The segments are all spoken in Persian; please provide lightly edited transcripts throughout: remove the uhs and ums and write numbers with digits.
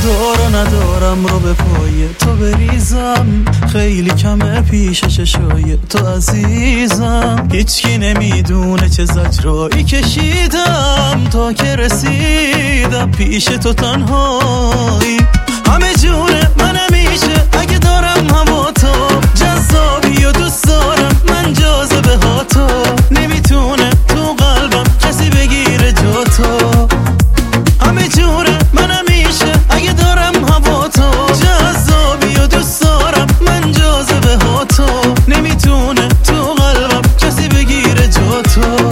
انتظار ندارم رو به پای تو بریزم، خیلی کمه پیش چشای تو عزیزم. هیچکی نمیدونه چه زجرایی کشیدم تا که رسیدم پیش تو تنهایی. همه جونه من همیشه اگه دارم هوا تو جذابی و دوست دارم من جاذبه ها تو. نمیتونه تو قلبم کسی بگیره جا تو. همه جونه من همیشه اگه دارم هوا تو جذابی و دوست دارم من جاذبه ها تو. نمیتونه تو قلبم کسی بگیره جا تو.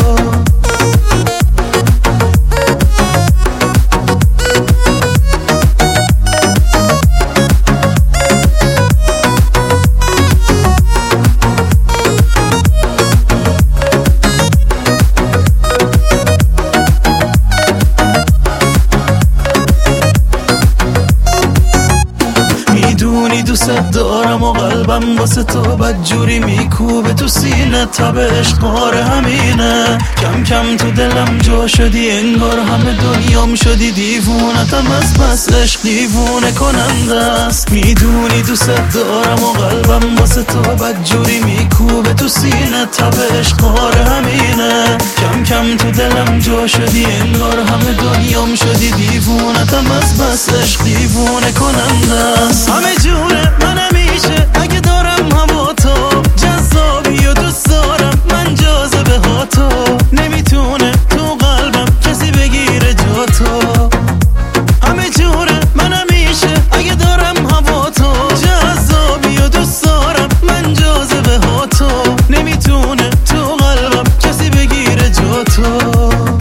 دوست دارم و قلبم واسه تو بدجوری میکوبه تو سینه. تب عشقاره همینه، کم کم تو دلم جا شدی انگار همه دنیام شدی دیوونتم از بس عشق دیوونه کننده است. میدونی دوست دارم و قلبم واسه تو بدجوری میکوبه تو سینه. تب عشقاره همینه، کم کم تو دلم جا شدی انگار همه دنیام شدی دیوونتم از بس عشق دیوونه کننده است. همه جونه من همیشه اگه دارم هوا تو جذابی و دوست دارم من جاذبه ها تو. نمیتونه تو قلبم کسی بگیره جا تو. همه جوره من همیشه اگه دارم هوا تو جذابی و دوست دارم من جاذبه ها تو. نمیتونه تو قلبم کسی بگیره جا تو.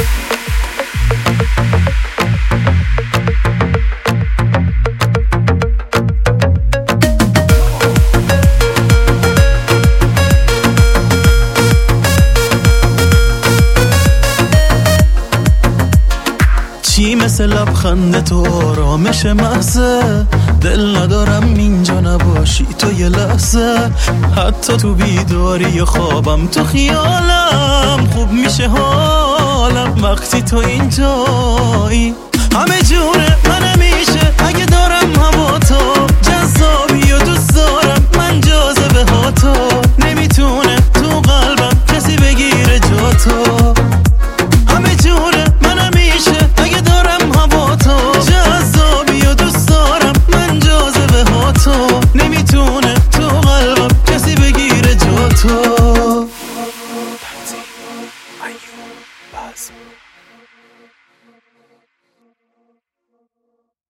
چی مثل لبخند تو آرامش محضه، دل ندارم اینجا نباشی تو یه لحظه. حتی تو بیداری خوابم تو خیالم خوب میشه حالم وقتی تو اینجایی. همه جونه من همیشه اگه